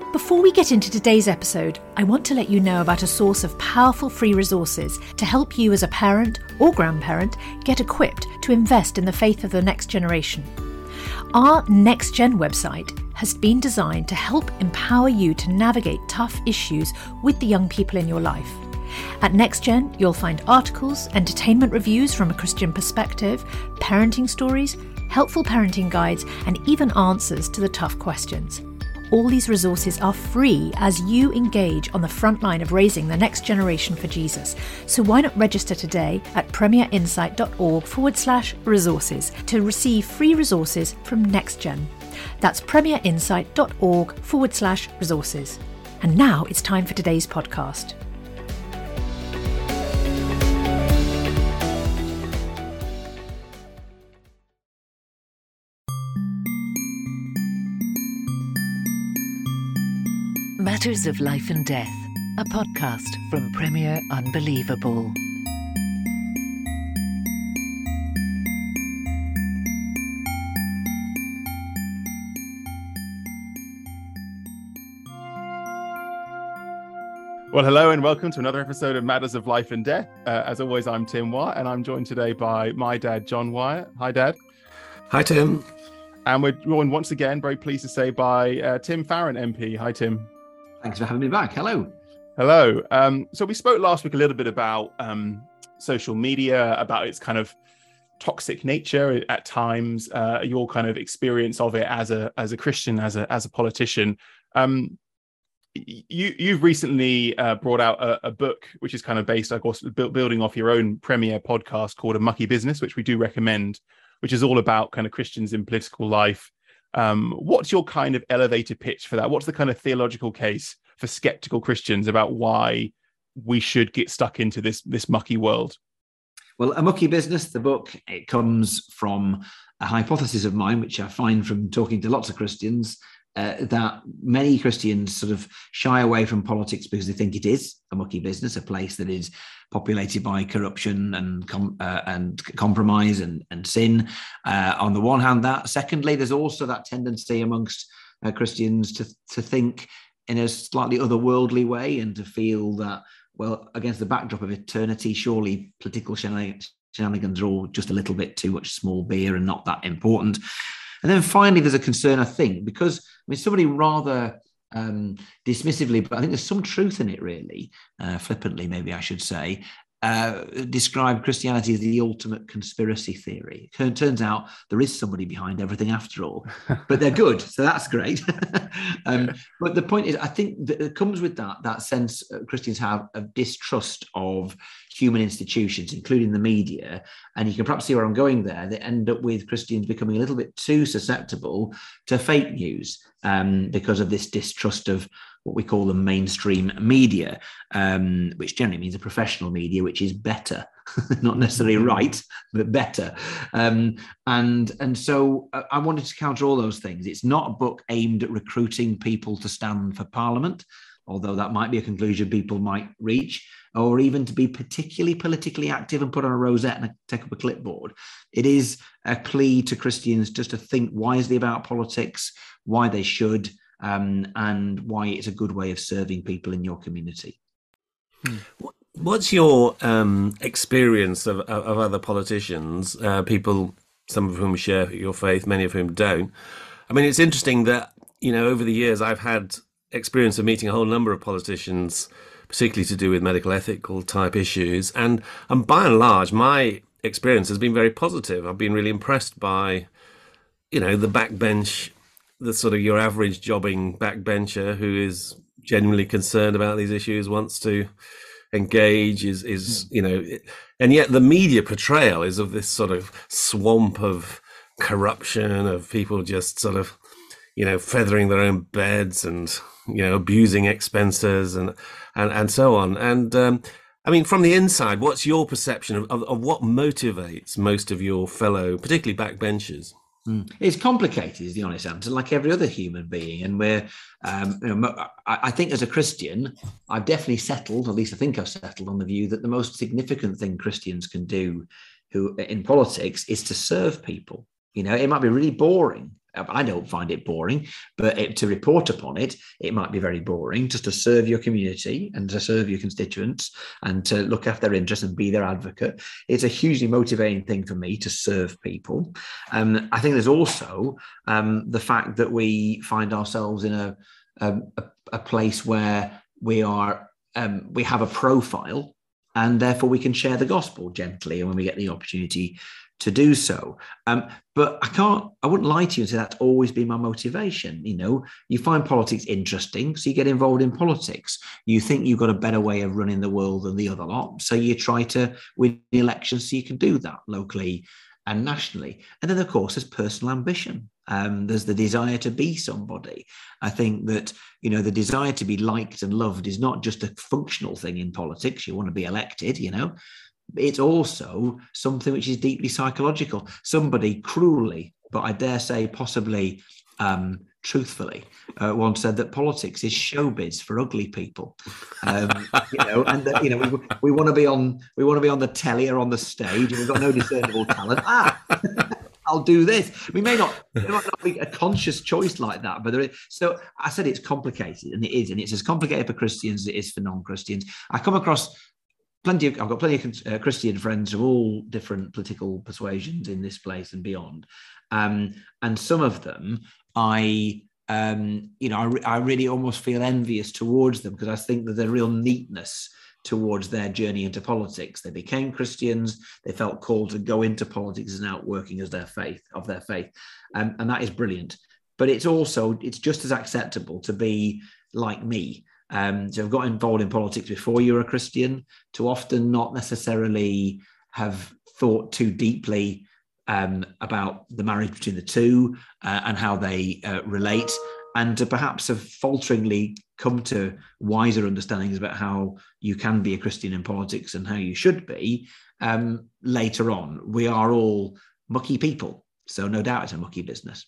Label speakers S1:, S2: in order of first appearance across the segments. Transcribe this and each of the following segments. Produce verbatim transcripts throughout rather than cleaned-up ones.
S1: Before we get into today's episode, I want to let you know about a source of powerful free resources to help you as a parent or grandparent get equipped to invest in the faith of the next generation. Our Next Gen website has been designed to help empower you to navigate tough issues with the young people in your life. At NextGen, you'll find articles, entertainment reviews from a Christian perspective, parenting stories, helpful parenting guides, and even answers to the tough questions. All these resources are free as you engage on the front line of raising the next generation for Jesus. So why not register today at premierinsight.org forward slash resources to receive free resources from NextGen. That's premierinsight.org forward slash resources. And now it's time for today's podcast.
S2: Matters of Life and Death, a podcast from Premier Unbelievable.
S3: Well, hello and welcome to another episode of Matters of Life and Death. Uh, as always, I'm Tim Wyatt and I'm joined today by my dad, John Wyatt. Hi, Dad.
S4: Hi, Tim.
S3: And we're joined once again, very pleased to say, by uh, Tim Farron, M P. Hi, Tim.
S4: Thanks for having me back. Hello.
S3: Hello. Um, so we spoke last week a little bit about um, social media, about its kind of toxic nature at times, uh, your kind of experience of it as a as a Christian, as a as a politician. Um, you you've recently uh, brought out a, a book which is kind of based, of course, building off your own Premier podcast called A Mucky Business, which we do recommend, which is all about kind of Christians in political life. Um, what's your kind of elevator pitch for that? What's the kind of theological case for skeptical Christians about why we should get stuck into this this mucky world?
S4: Well, A Mucky Business, the book, it comes from a hypothesis of mine, which I find from talking to lots of Christians, uh, that many Christians sort of shy away from politics because they think it is a mucky business, a place that is populated by corruption and com- uh, and compromise and, and sin. Uh, on the one hand, that. Secondly, there's also that tendency amongst uh, Christians to, to think in a slightly otherworldly way and to feel that, well, against the backdrop of eternity, surely political shenan- shenanigans are all just a little bit too much small beer and not that important. And then finally, there's a concern, I think, because, I mean, somebody rather um, dismissively, but I think there's some truth in it, really, uh, flippantly, maybe I should say, uh, described Christianity as the ultimate conspiracy theory. It turns out there is somebody behind everything after all, but they're good, so that's great. um, but the point is, I think that it comes with that, that sense Christians have of distrust of human institutions, including the media, and you can perhaps see where I'm going there. They end up with Christians becoming a little bit too susceptible to fake news um, because of this distrust of what we call the mainstream media, um, which generally means a professional media, which is better, not necessarily right, but better. Um, and, and so I wanted to counter all those things. It's not a book aimed at recruiting people to stand for Parliament, although that might be a conclusion people might reach, or even to be particularly politically active and put on a rosette and take up a clipboard. It is a plea to Christians just to think wisely about politics, why they should, um, and why it's a good way of serving people in your community.
S5: Hmm. What's your um, experience of, of other politicians, uh, people, some of whom share your faith, many of whom don't? I mean, it's interesting that, you know, over the years I've had experience of meeting a whole number of politicians, particularly to do with medical ethical type issues. And, and by and large, my experience has been very positive. I've been really impressed by, you know, the backbench, the sort of your average jobbing backbencher who is genuinely concerned about these issues, wants to engage, is, is you know, and yet the media portrayal is of this sort of swamp of corruption, of people just sort of, you know, feathering their own beds and, you know, abusing expenses and and, and so on. And um, I mean, from the inside, what's your perception of, of, of what motivates most of your fellow, particularly backbenchers?
S4: Mm. It's complicated, is the honest answer, like every other human being. And we're, um, you know, I, I think as a Christian, I've definitely settled, at least I think I've settled on the view that the most significant thing Christians can do who in politics is to serve people. You know, it might be really boring I don't find it boring, but it, to report upon it, it might be very boring just to serve your community and to serve your constituents and to look after their interests and be their advocate. It's a hugely motivating thing for me to serve people. Um, I think there's also um, the fact that we find ourselves in a, a, a place where we are um, we have a profile, and therefore we can share the gospel gently and when we get the opportunity to do so. Um, but I can't, I wouldn't lie to you and say that's always been my motivation. You know, you find politics interesting, so you get involved in politics. You think you've got a better way of running the world than the other lot, so you try to win the election so you can do that locally and nationally. And then, of course, there's personal ambition. Um, there's the desire to be somebody. I think that, you know, the desire to be liked and loved is not just a functional thing in politics. You want to be elected, you know. It's also something which is deeply psychological. Somebody cruelly, but I dare say possibly um, truthfully, uh, once said that politics is showbiz for ugly people. Um, you know, and that, you know, we, we want to be on we want to be on the telly or on the stage, and we've got no discernible talent. Ah, I'll do this. We may not, there might not be a conscious choice like that, but there is. So I said it's complicated, and it is, and it's as complicated for Christians as it is for non-Christians. I come across plenty of, I've got plenty of uh, Christian friends of all different political persuasions in this place and beyond. Um, and some of them, I, um, you know, I, re- I really almost feel envious towards them because I think that there's a real neatness towards their journey into politics. They became Christians. They felt called to go into politics and outworking as their faith, of their faith. Um, and that is brilliant. But it's also, it's just as acceptable to be like me. Um, so I've got involved in politics before you're a Christian, to often not necessarily have thought too deeply um, about the marriage between the two uh, and how they uh, relate, and to perhaps have falteringly come to wiser understandings about how you can be a Christian in politics and how you should be um, later on. We are all mucky people, so no doubt it's a mucky business.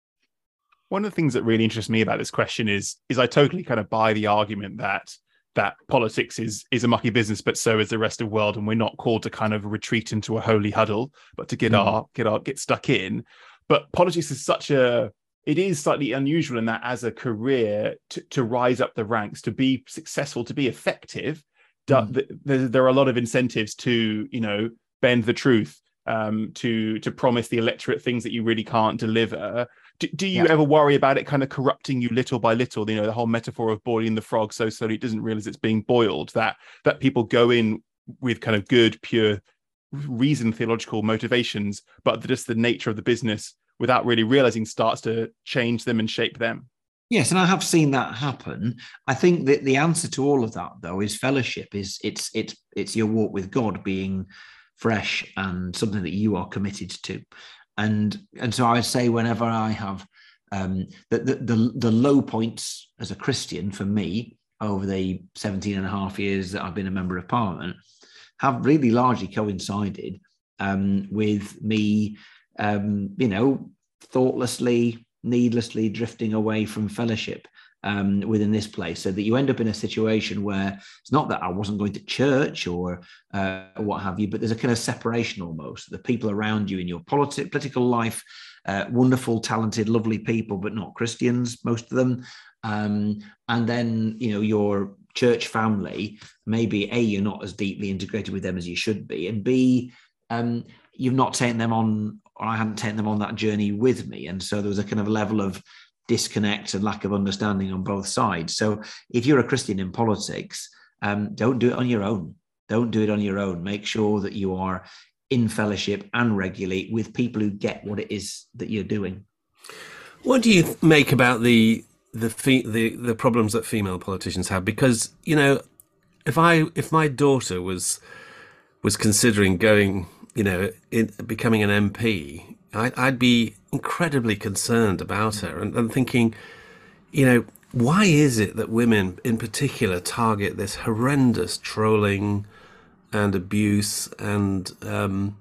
S3: One of the things that really interests me about this question is, is I totally kind of buy the argument that that politics is is a mucky business, but so is the rest of the world, and we're not called to kind of retreat into a holy huddle, but to get mm. our get our get stuck in. But politics is such a it is slightly unusual in that as a career to, to rise up the ranks, to be successful, to be effective. Mm. There, there are a lot of incentives to, you know, bend the truth, um, to to promise the electorate things that you really can't deliver. Do, do you yeah. ever worry about it kind of corrupting you little by little? You know, the whole metaphor of boiling the frog so slowly it doesn't realize it's being boiled, that that people go in with kind of good, pure reason, theological motivations, but just the nature of the business without really realizing starts to change them and shape them.
S4: Yes, and I have seen that happen. I think that the answer to all of that, though, is fellowship. Is it's it's it's your walk with God being fresh and something that you are committed to. And and so I would say whenever I have um, the, the, the, the low points as a Christian for me over the seventeen and a half years that I've been a member of Parliament have really largely coincided um, with me, um, you know, thoughtlessly, needlessly drifting away from fellowship um, within this place, so that you end up in a situation where it's not that I wasn't going to church or uh, what have you, but there's a kind of separation almost. The people around you in your politi- political life, uh, wonderful, talented, lovely people, but not Christians, most of them. Um, and then, you know, your church family, maybe A, you're not as deeply integrated with them as you should be, and B, um, you've not taken them on, or I hadn't taken them on that journey with me. And so there was a kind of level of disconnect and lack of understanding on both sides. So if you're a Christian in politics, um, don't do it on your own. Don't do it on your own. Make sure that you are in fellowship and regularly with people who get what it is that you're doing.
S5: What do you make about the the fe- the the problems that female politicians have? Because, you know, if I if my daughter was was considering going, you know, in, becoming an M P, I, I'd be incredibly concerned about her and, and thinking, you know, why is it that women in particular target this horrendous trolling and abuse, and um,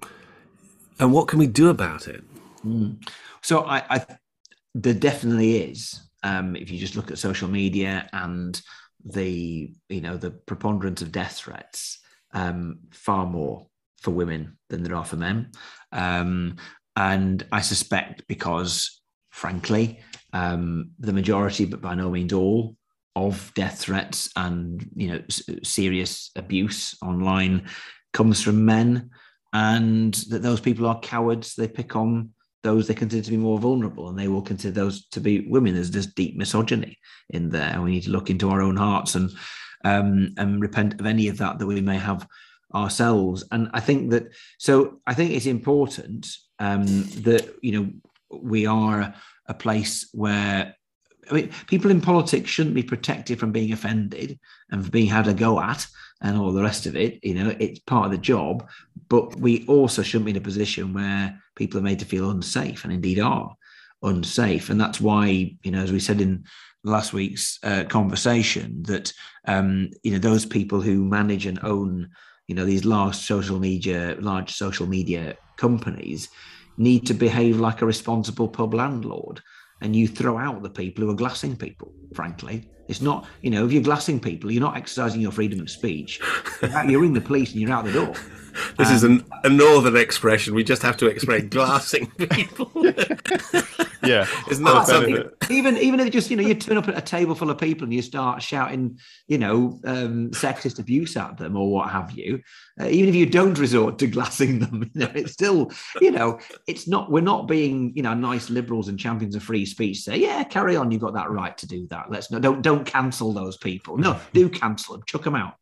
S5: and what can we do about it?
S4: Mm. So I, I, there definitely is. Um, if you just look at social media and the, you know, the preponderance of death threats, um, far more for women than there are for men. Um, And I suspect because frankly, um, the majority, but by no means all, of death threats and, you know, s- serious abuse online comes from men, and that those people are cowards. They pick on those they consider to be more vulnerable, and they will consider those to be women. There's just deep misogyny in there, and we need to look into our own hearts and um, and repent of any of that that we may have ourselves. And I think that, so I think it's important um, that, you know, we are a place where, I mean, people in politics shouldn't be protected from being offended and being had a go at and all the rest of it. You know, it's part of the job, but we also shouldn't be in a position where people are made to feel unsafe, and indeed are unsafe. And that's why, you know, as we said in last week's uh, conversation, that, um, you know, those people who manage and own, you know, these large social media, large social media companies need to behave like a responsible pub landlord. And you throw out the people who are glassing people, frankly. It's not, you know, if you're glassing people, you're not exercising your freedom of speech. You ring the police and you're out the door.
S5: This
S4: um,
S5: is an, a northern expression. We just have to explain glassing people.
S3: Yeah.
S5: It's not
S3: Oh,
S5: something...
S3: benefit.
S4: Even even if just, you know, you turn up at a table full of people and you start shouting, you know, um, sexist abuse at them or what have you, uh, even if you don't resort to glassing them, you know, it's still, you know, it's not, we're not being, you know, nice liberals and champions of free speech say, yeah, carry on, you've got that right to do that. Let's no, don't don't cancel those people. No, do cancel them, chuck them out.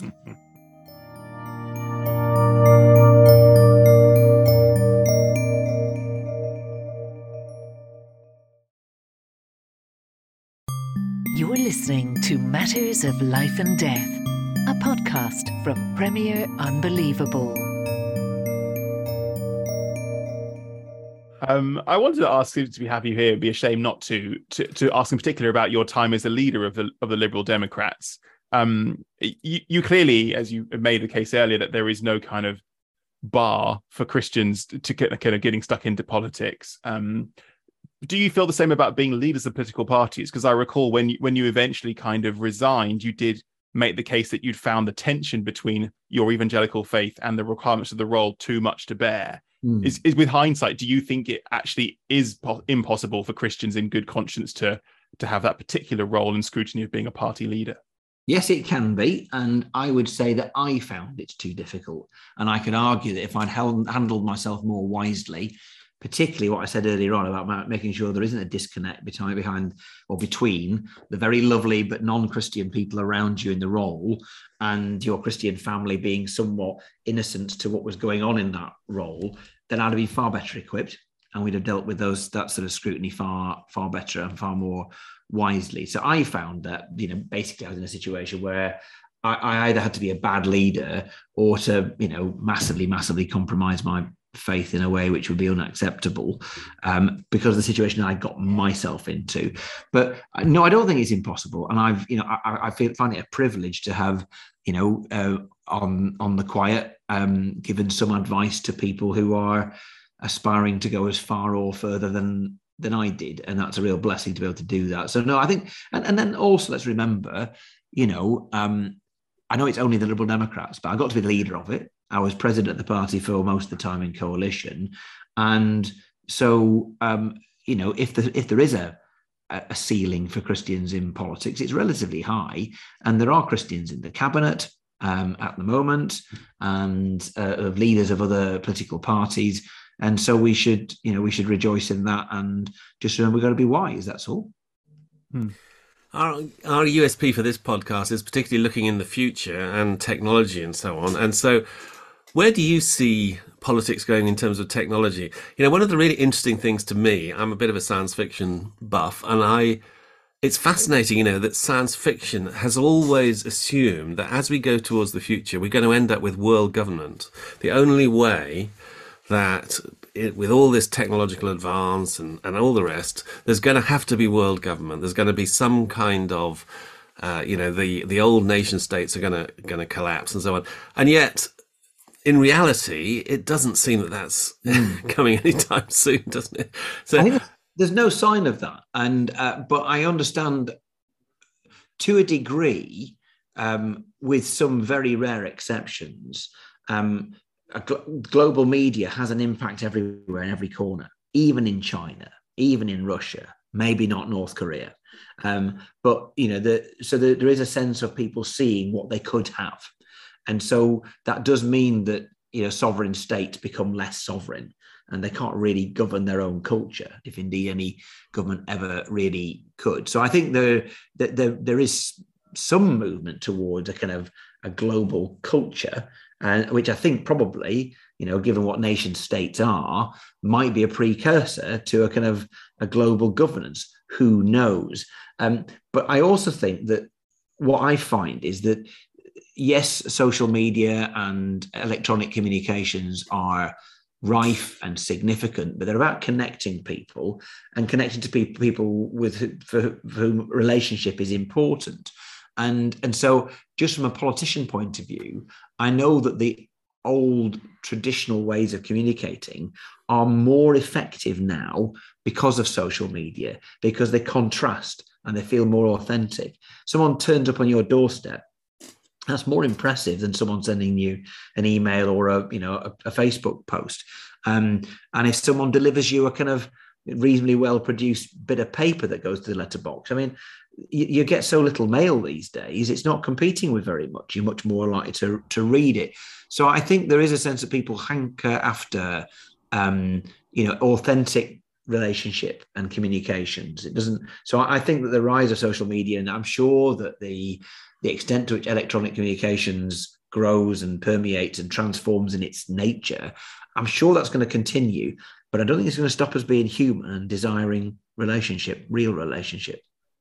S2: You're listening to Matters of Life and Death, a podcast from Premier Unbelievable.
S3: Um, I wanted to ask you to be happy here. It'd be a shame not to, to to ask in particular about your time as a leader of the of the Liberal Democrats. Um, you, you clearly, as you made the case earlier, that there is no kind of bar for Christians to get kind of getting stuck into politics. Um, do you feel the same about being leaders of political parties? Because I recall when you, when you eventually kind of resigned, you did make the case that you'd found the tension between your evangelical faith and the requirements of the role too much to bear. Mm. Is, is with hindsight, do you think it actually is po- impossible for Christians in good conscience to to have that particular role and scrutiny of being a party leader?
S4: Yes, it can be. And I would say that I found it too difficult. And I can argue that if I'd held, handled myself more wisely, particularly what I said earlier on about making sure there isn't a disconnect between, behind or between the very lovely but non-Christian people around you in the role and your Christian family being somewhat innocent to what was going on in that role, then I'd have been far better equipped, and we'd have dealt with those that sort of scrutiny far, far better and far more wisely. So I found that, you know, basically I was in a situation where I, I either had to be a bad leader or to, you know, massively, massively compromise my faith in a way which would be unacceptable um, because of the situation I got myself into. But no, I don't think it's impossible. And I've, you know, I, I feel, find it a privilege to have, you know, uh, on on the quiet, um, given some advice to people who are aspiring to go as far or further than than I did. And that's a real blessing to be able to do that. So no, I think, and, and then also let's remember, you know, um, I know it's only the Liberal Democrats, but I got to be the leader of it. I was president of the party for most of the time in coalition. And so, um, you know, if, the, if there is a, a ceiling for Christians in politics, it's relatively high. And there are Christians in the cabinet um, at the moment and uh, of leaders of other political parties. And so we should, you know, we should rejoice in that and just remember we've got to be wise. That's all.
S5: Hmm. Our, our U S P for this podcast is particularly looking in the future and technology and so on. And so where do you see politics going in terms of technology? You know, one of the really interesting things to me, I'm a bit of a science fiction buff, and I, it's fascinating, you know, that science fiction has always assumed that as we go towards the future, we're going to end up with world government. The only way that it, with all this technological advance and, and all the rest, there's going to have to be world government. There's going to be some kind of, uh, you know, the, the old nation states are going to going to collapse and so on. And yet, in reality, it doesn't seem that that's mm. coming anytime soon, doesn't it? So
S4: I think there's no sign of that. And uh, but I understand to a degree, um, with some very rare exceptions, um, a gl- global media has an impact everywhere in every corner, even in China. even in Russia, maybe not North Korea. Um, but, you know, the, so the, there is a sense of people seeing what they could have. And so that does mean that, you know, sovereign states become less sovereign and they can't really govern their own culture, if indeed any government ever really could. So I think there, there, there is some movement towards a kind of a global culture, and which I think probably, you know, given what nation states are, might be a precursor to a kind of a global governance. Who knows? Um, but I also think that what I find is that, yes, social media and electronic communications are rife and significant, but they're about connecting people and connecting to people, people with for, for whom relationship is important. And, and so just from a politician point of view, I know that the old traditional ways of communicating are more effective now because of social media, because they contrast and they feel more authentic. Someone turns up on your doorstep, that's more impressive than someone sending you an email or a, you know, a, a Facebook post. Um, and if someone delivers you a kind of reasonably well-produced bit of paper that goes to the letterbox, I mean, you, you get so little mail these days, it's not competing with very much. You're much more likely to, to read it. So I think there is a sense that people hanker after, um, you know, authentic relationship and communications. It doesn't. So I think that the rise of social media, and I'm sure that the the extent to which electronic communications grows and permeates and transforms in its nature, I'm sure that's going to continue. But I don't think it's going to stop us being human and desiring relationship, real relationship.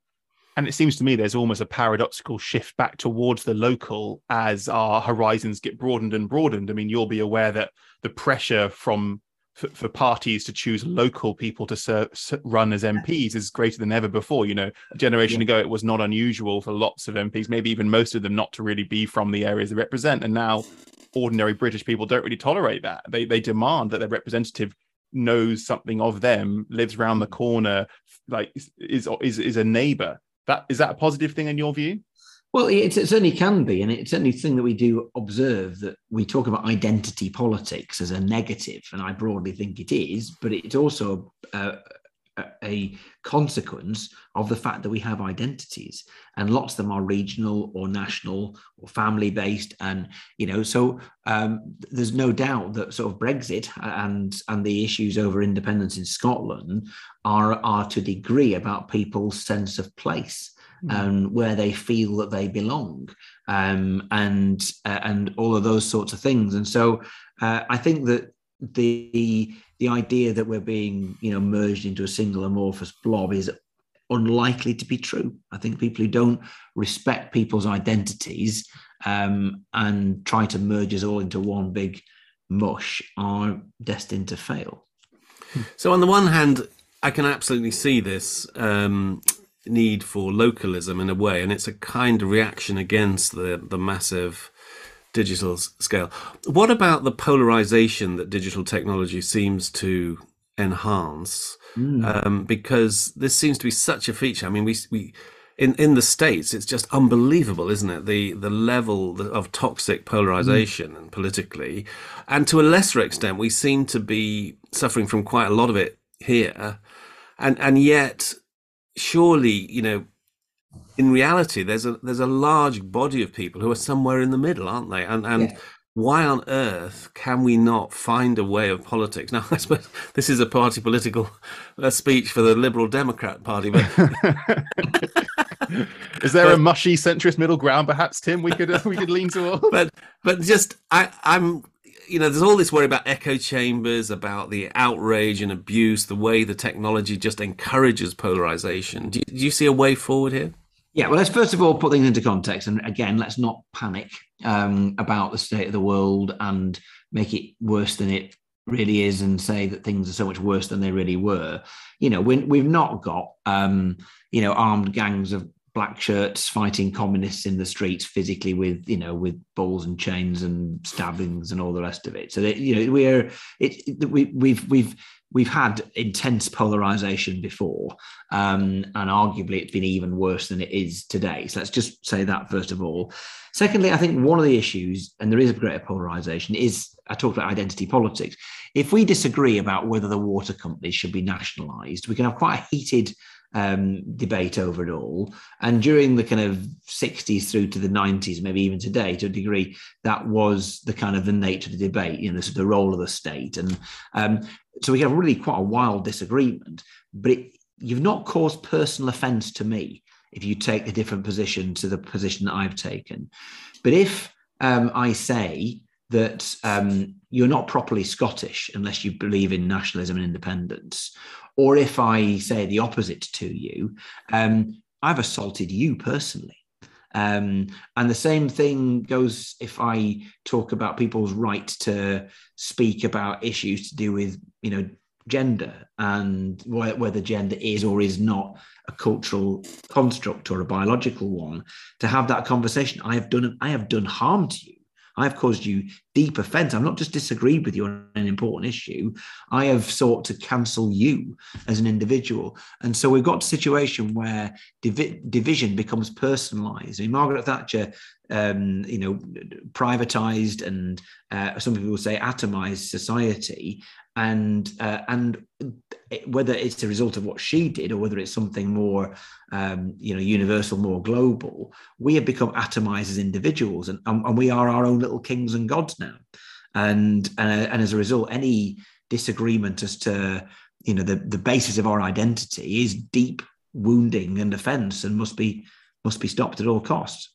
S3: And it seems to me there's almost a paradoxical shift back towards the local as our horizons get broadened and broadened. I mean, you'll be aware that the pressure from for, for parties to choose local people to serve, run as M Ps is greater than ever before. You know, a generation yeah. ago, it was not unusual for lots of M Ps, maybe even most of them, not to really be from the areas they represent. And now ordinary British people don't really tolerate that. They they demand that their representative knows something of them, lives around the corner, like is is is a neighbour. That is that a positive thing in your view?
S4: Well, it, it certainly can be, and it's certainly a thing that we do observe, that we talk about identity politics as a negative, and I broadly think it is, but it's also a, a, a consequence of the fact that we have identities, and lots of them are regional or national or family-based, and you know, so um, there's no doubt that sort of Brexit and and the issues over independence in Scotland are are to a degree about people's sense of place. And where they feel that they belong, um, and uh, and all of those sorts of things. And so uh, I think that the the idea that we're being, you know, merged into a single amorphous blob is unlikely to be true. I think people who don't respect people's identities um, and try to merge us all into one big mush are destined to fail.
S5: So on the one hand, I can absolutely see this Um... need for localism in a way, and it's a kind of reaction against the the massive digital scale. What about the polarization that digital technology seems to enhance? Mm. Um, because this seems to be such a feature. I mean, we we in in the States, it's just unbelievable, isn't it? The the level of toxic polarization mm. and politically, and to a lesser extent, we seem to be suffering from quite a lot of it here, and and yet. Surely, you know, in reality, there's a there's a large body of people who are somewhere in the middle, aren't they? And and yeah. why on earth can we not find a way of politics? Now, I suppose this is a party political uh, speech for the Liberal Democrat Party, but
S3: is there but, a mushy centrist middle ground, perhaps, Tim? We could uh, we could lean towards.
S5: But but just I I'm. You know, there's all this worry about echo chambers, about the outrage and abuse, the way the technology just encourages polarization. Do you, do you see a way forward here?
S4: Yeah, well, let's first of all put things into context. And again, let's not panic um, about the state of the world and make it worse than it really is and say that things are so much worse than they really were. You know, we, we've not got, um, you know, armed gangs of black shirts fighting communists in the streets physically with, you know, with balls and chains and stabbings and all the rest of it. So that, you know, we're it, it we we've we've we've had intense polarization before, um, and arguably it's been even worse than it is today. So let's just say that first of all. Secondly, I think one of the issues, and there is a greater polarization, is I talked about identity politics, if we disagree about whether the water companies should be nationalised, we can have quite a heated um, debate over it all. And during the kind of sixties through to the nineties, maybe even today, to a degree, that was the kind of the nature of the debate, you know, sort of the role of the state. And um, so we have really quite a wild disagreement, but it, you've not caused personal offence to me if you take a different position to the position that I've taken. But if um, I say that um, you're not properly Scottish unless you believe in nationalism and independence, or if I say the opposite to you, um, I've assaulted you personally. Um, and the same thing goes if I talk about people's right to speak about issues to do with, you know, gender and wh- whether gender is or is not a cultural construct or a biological one. To have that conversation, I have done I have done harm to you. I have caused you deep offence. I've not just disagreed with you on an important issue. I have sought to cancel you as an individual. And so we've got a situation where divi- division becomes personalised. I mean, Margaret Thatcher, um, you know, privatised and uh, some people will say atomised society. And uh, and whether it's a result of what she did or whether it's something more, um, you know, universal, more global, we have become atomized as individuals, and, and we are our own little kings and gods now. And uh, and as a result, any disagreement as to, you know, the, the basis of our identity is deep wounding and offence, and must be must be stopped at all costs.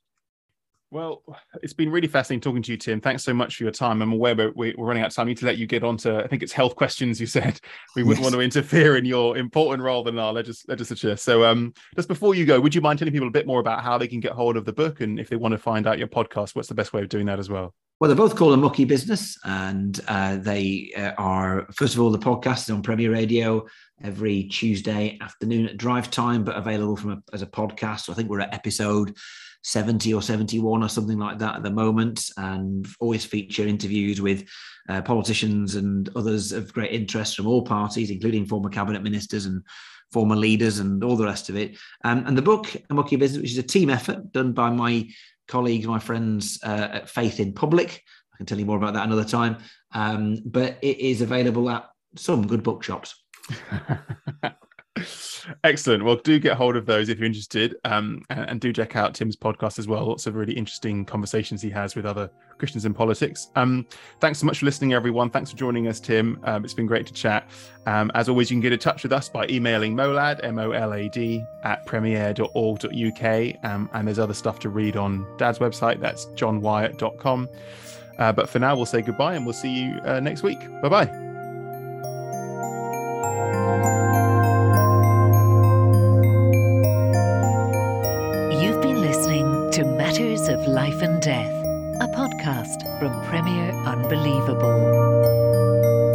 S3: Well, it's been really fascinating talking to you, Tim. Thanks so much for your time. I'm aware we're, we're running out of time. I need to let you get on to, I think it's health questions, you said. We wouldn't yes. want to interfere in your important role in our legis- legislature. So um, just before you go, would you mind telling people a bit more about how they can get hold of the book? And if they want to find out your podcast, what's the best way of doing that as well?
S4: Well, they're both called A Mucky Business, and uh, they uh, are, first of all, the podcast is on Premier Radio every Tuesday afternoon at drive time, but available from a, as a podcast. So I think we're at episode seventy or seventy-one or something like that at the moment, and always feature interviews with uh, politicians and others of great interest from all parties, including former cabinet ministers and former leaders and all the rest of it. Um, and the book, A Mucky Business, which is a team effort done by my colleagues, my friends uh, at Faith in Public. I can tell you more about that another time. Um, but it is available at some good bookshops.
S3: Excellent. Well, do get hold of those if you're interested, um, and, and do check out Tim's podcast as well. Lots of really interesting conversations he has with other Christians in politics. Um, thanks so much for listening, everyone. Thanks for joining us, Tim. Um, it's been great to chat. Um, as always, you can get in touch with us by emailing molad, M O L A D, at premier dot org dot U K. Um, and there's other stuff to read on Dad's website. That's john wyatt dot com. Uh, but for now, we'll say goodbye and we'll see you uh, next week. Bye-bye.
S2: To Matters of Life and Death, a podcast from Premier Unbelievable.